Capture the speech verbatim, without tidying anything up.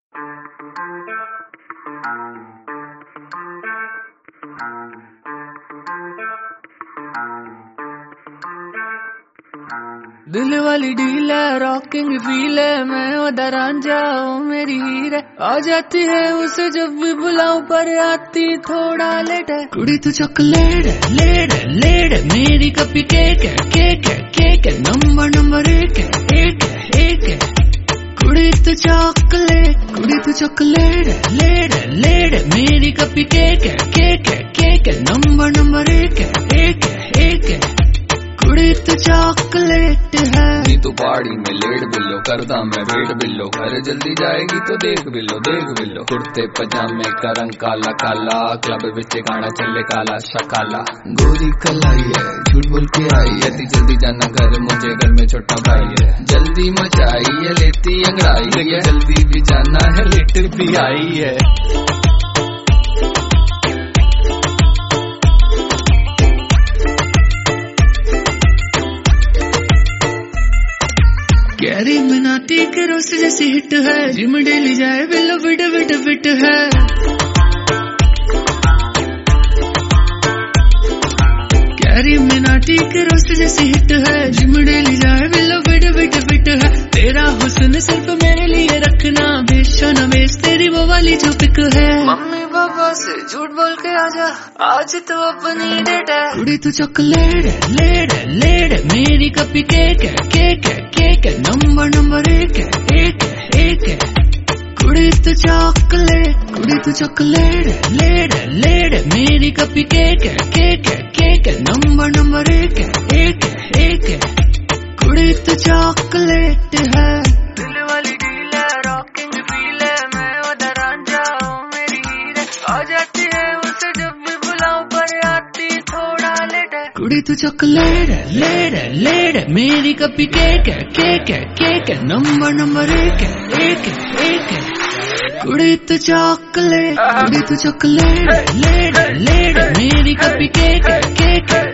दिल वाली डील है, रॉकिंग फील है, मैं उधर रांझा हूँ मेरी हीर है। आ जाती है उसे जब भी बुलाऊं पर आती थोड़ा लेट है। कुड़ी तू चॉकलेट है, लेट है, लेट है, मेरी कपी केक है, केक है, केक है, नंबर नंबर एक है, एक है, एक है। कुड़ी तू चॉकलेट, कुड़ी तू चॉकलेट है, लेट है, लेट है, मेरी कपी केक है, केक है, केक है, नंबर नंबर एक है, एक है, एक है। कुड़ी तू चॉकलेट है। नी तू पहाड़ी में लेट बिल्लो, करदा मैं वेट बिल्लो, घर जल्दी जाएगी तो देख बिल्लो, देख बिल्लो। कुर्ते पजामे का रंग काला काला, क्लब विच गाना चले काला शकाला। गोरी कलाई है, झूठ बोल के आई है, जल्दी जाना घर, मुझे घर में छोटा भाई है। जल्दी मचाई है, लेती अंगड़ाई है, जल्दी भी जाना है, लेट भी आई है। कैरी मिनाटी के रोस जैसी हिट है, जिम डेली जाए बिल्लो फिट फिट फिट है। कैरी मिनाटी के रोस जैसी हिट है, जिम डेली जाए बिल्लो फिट फिट फिट है। तेरा हुस्न सिर्फ मेरे लिए रखना, बेशो न बेच तेरी वो वाली जो पिक है। मम्मी पापा से झूठ बोल के आजा, आज तो अपनी डेट है। कुड़ी तू चॉकलेट है, लेट है, लेट है, मेरी कपी केक है, केक है, केक है, नंबर नंबर एक है, एक है, एक है। कुड़ी तू चॉकलेट, कुड़ी तू चॉकलेट है, लेट है, लेट है, मेरी कपी केक है, केक है, केक है, नंबर नंबर एक है, एक है, एक है। कुड़ी तू चॉकलेट है। दिल वाली डील है, रॉकिंग फील है, मैं उधर रांझा हूँ मेरी हीर है। आ जाती है उसे जब भी बुलाऊं पर आती थोड़ा लेट है। कुड़ी तू चॉकलेट है, लेट है, लेट है, मेरी कपी केक है, केक है, केक है, नंबर नंबर एक है, एक है, एक है। कुड़ी तू चॉकलेट, कुड़ी तू चॉकलेट है, लेट है, लेट है, मेरी कपी केक है, केक है,